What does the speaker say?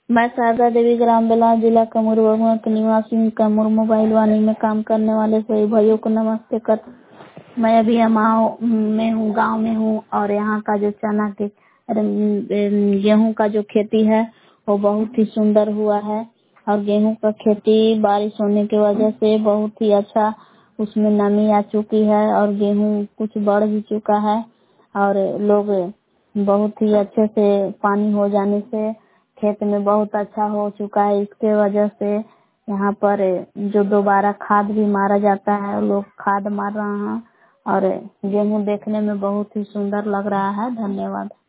मैं शारदा देवी ग्राम बेला जिला कमरुआ के निवासी कमर मोबाइल वाणी में काम करने वाले सभी भाइयों को नमस्ते कर। मैं अभी अमाओ में हूँ, गांव में हूँ और यहाँ का जो चना के गेहूं का जो खेती है वो बहुत ही सुंदर हुआ है और गेहूं का खेती बारिश होने की वजह से बहुत ही अच्छा उसमें नमी आ चुकी है और गेहूं कुछ बढ़ भी चुका है और लोग बहुत ही अच्छे से पानी हो जाने से खेत में बहुत अच्छा हो चुका है। इसके वजह से यहाँ पर जो दोबारा खाद भी मारा जाता है, लोग खाद मार रहे हैं और गेहूं देखने में बहुत ही सुंदर लग रहा है। धन्यवाद।